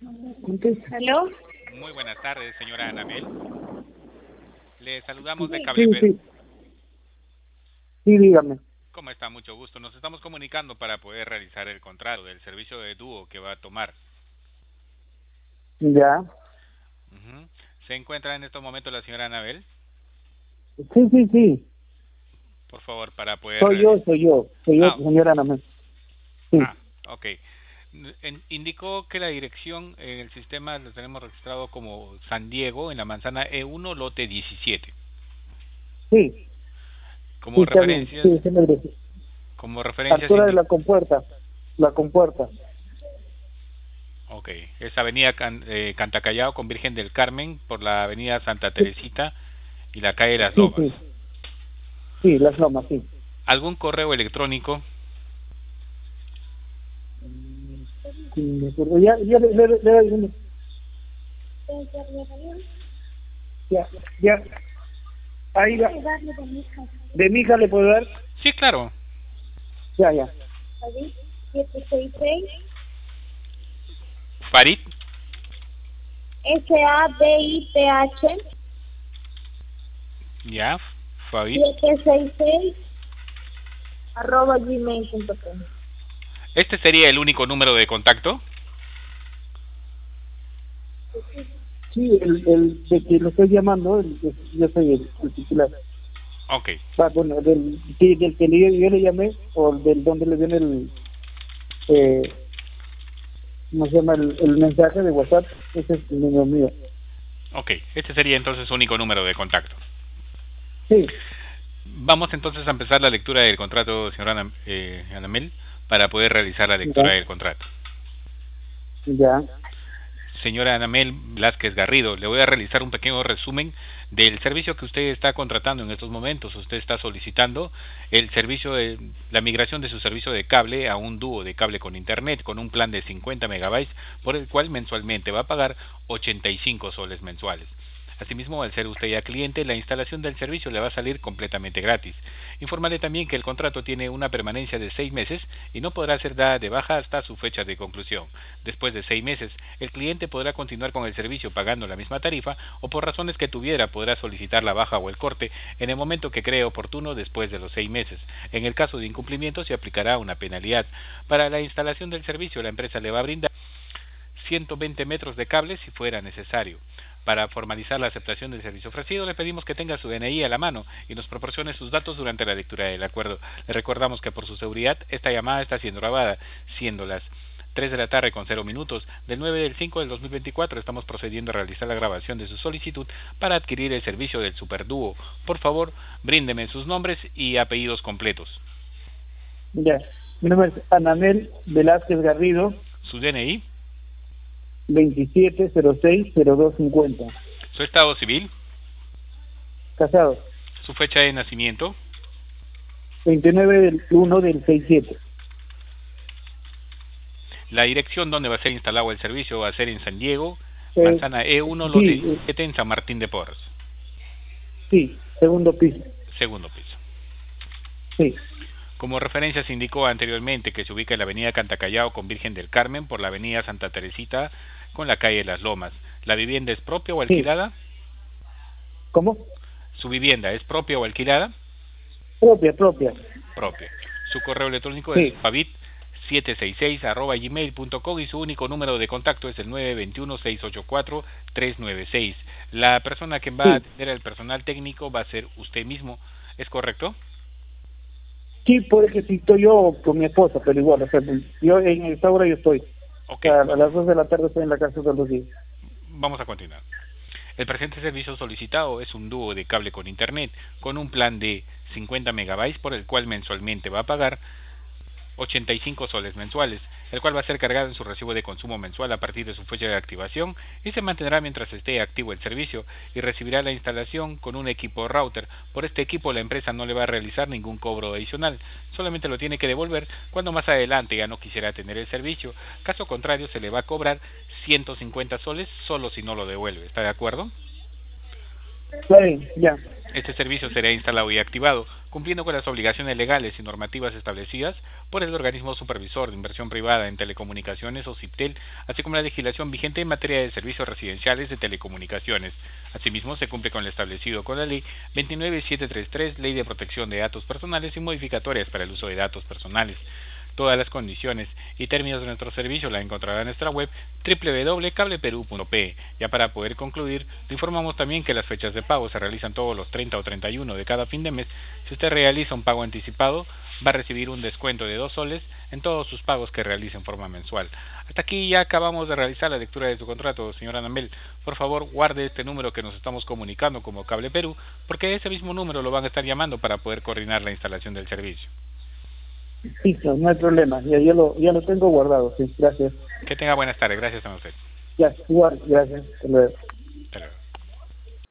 ¿Aló? Muy buenas tardes, señora Anabel. Le saludamos de Sí, Cable. sí, sí, dígame. ¿Cómo está? Mucho gusto. Nos estamos comunicando para poder realizar el contrato del servicio de dúo que va a tomar. Ya. Ujú. ¿Se encuentra en estos momentos la señora Anabel? Sí, sí, sí. Por favor, para poder Soy yo, realizar. soy yo. Soy yo, Ah, señora Ana. Sí, ah, ok. Indicó que la dirección en el sistema lo tenemos registrado como San Diego, en la manzana E1, lote 17. sí, sí, Como está bien. referencias, Sí, sí me parece. como referencias Altura de indicó. la compuerta. La compuerta. Ok, es Avenida Cantacallao con Virgen del Carmen por la Avenida Santa Sí, Teresita y la calle Las sí, Lomas. sí. Sí, las lomas, sí. ¿Algún correo electrónico? Sí, me acuerdo. Ya, ya, ya. Ahí, de mi hija le puedo dar. Sí, claro. Ya, ya. Farid, SADIPH ya, Farid. 766 arroba gmail.com. ¿Este sería el único número de contacto? Sí, el de que lo estoy llamando, yo soy el titular. Ok, Ah, bueno, sí, del que yo le llamé, o del donde le viene eh, ¿cómo se llama? El mensaje de WhatsApp, ese es el número mío. ok. Este sería entonces su único número de contacto. Sí, Vamos entonces a empezar la lectura del contrato, señora Anamel, para poder realizar la lectura ya, del contrato. ya, Señora Anamel Velázquez Garrido, le voy a realizar un pequeño resumen del servicio que usted está contratando en estos momentos. Usted está solicitando el servicio de la migración de su servicio de cable a un dúo de cable con internet con un plan de 50 megabytes por el cual mensualmente va a pagar 85 soles mensuales. Asimismo, al ser usted ya cliente, la instalación del servicio le va a salir completamente gratis. Informarle también que el contrato tiene una permanencia de 6 meses y no podrá ser dada de baja hasta su fecha de conclusión. Después de 6 meses, el cliente podrá continuar con el servicio pagando la misma tarifa o por razones que tuviera podrá solicitar la baja o el corte en el momento que cree oportuno después de los 6 meses. En el caso de incumplimiento se aplicará una penalidad. Para la instalación del servicio, la empresa le va a brindar 120 metros de cable si fuera necesario. Para formalizar la aceptación del servicio ofrecido, le pedimos que tenga su DNI a la mano y nos proporcione sus datos durante la lectura del acuerdo. Le recordamos que por su seguridad, esta llamada está siendo grabada, siendo las 3 de la tarde con 0 minutos del 9 del 5 del 2024. Estamos procediendo a realizar la grabación de su solicitud para adquirir el servicio del Superdúo. Por favor, bríndeme sus nombres y apellidos completos. ya. Mi nombre es Anamel Velázquez Garrido, Su DNI, 27060250. su estado civil, Casado, su fecha de nacimiento, 29 del 1 del 67. la dirección donde va a ser instalado el servicio va a ser en San Diego, Eh, manzana E1, lote sí, 17 en San Martín de Porres, sí, segundo piso. segundo piso. Sí, Como referencia se indicó anteriormente que se ubica en la avenida Cantacallao con Virgen del Carmen por la avenida Santa Teresita con la calle Las Lomas. ¿La vivienda es propia o sí. alquilada? ¿Cómo? ¿Su vivienda es propia o alquilada? Propia, propia. Propia. Su correo electrónico es Sí, favit766@gmail.com y su único número de contacto es el 921-684-396. La persona que va a sí. atender al personal técnico va a ser usted mismo, ¿es correcto? Sí, por eso sí estoy yo con mi esposa, pero igual, o sea, yo en esta hora yo estoy. O Ok, sea, a las 2 de la tarde estoy en la casa todos los días. vamos a continuar. El presente servicio solicitado es un dúo de cable con internet con un plan de 50 megabytes por el cual mensualmente va a pagar 85 soles mensuales, el cual va a ser cargado en su recibo de consumo mensual a partir de su fecha de activación y se mantendrá mientras esté activo el servicio y recibirá la instalación con un equipo router. Por este equipo la empresa no le va a realizar ningún cobro adicional, solamente lo tiene que devolver cuando más adelante ya no quisiera tener el servicio. Caso contrario se le va a cobrar 150 soles solo si no lo devuelve. ¿Está de acuerdo? Está bien, ya. Este servicio será instalado y activado cumpliendo con las obligaciones legales y normativas establecidas por el Organismo Supervisor de Inversión Privada en Telecomunicaciones o CIPTEL, así como la legislación vigente en materia de servicios residenciales de telecomunicaciones. Asimismo, se cumple con lo establecido con la Ley 29733, Ley de Protección de Datos Personales y modificatorias para el uso de datos personales. Todas las condiciones y términos de nuestro servicio la encontrará en nuestra web www.cableperu.pe. Ya para poder concluir, le informamos también que las fechas de pago se realizan todos los 30 o 31 de cada fin de mes. Si usted realiza un pago anticipado, va a recibir un descuento de 2 soles en todos sus pagos que realice en forma mensual. Hasta aquí ya acabamos de realizar la lectura de su contrato, señora Anamel. Por favor, guarde este número que nos estamos comunicando como Cable Perú, porque ese mismo número lo van a estar llamando para poder coordinar la instalación del servicio. Sí, no hay problema, ya lo tengo guardado, sí, gracias. Que tenga buenas tardes, gracias a usted. Ya, igual, gracias, hasta luego. Hasta luego.